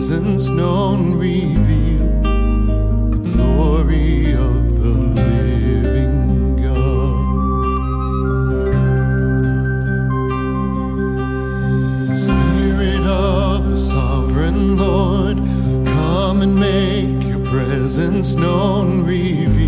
presence known, reveal the glory of the living God. Spirit of the sovereign Lord, come and make your presence known, reveal